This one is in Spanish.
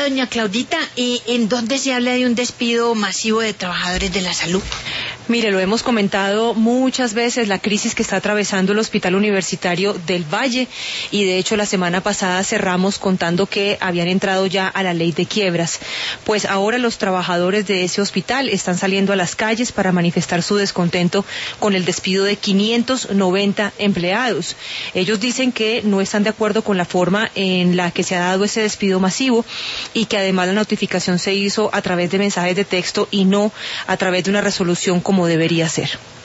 doña Claudita, ¿y en dónde se habla de un despido masivo de trabajadores de la salud? Mire, lo hemos comentado muchas veces, la crisis que está atravesando el Hospital Universitario del Valle, y de hecho la semana pasada cerramos contando que habían entrado ya a la ley de quiebras. Pues ahora los trabajadores de ese hospital están saliendo a las calles para manifestar su descontento con el despido de 590 empleados. Ellos dicen que no están de acuerdo con la forma en la que se ha dado ese despido masivo, y que además la notificación se hizo a través de mensajes de texto y no a través de una resolución como debería ser.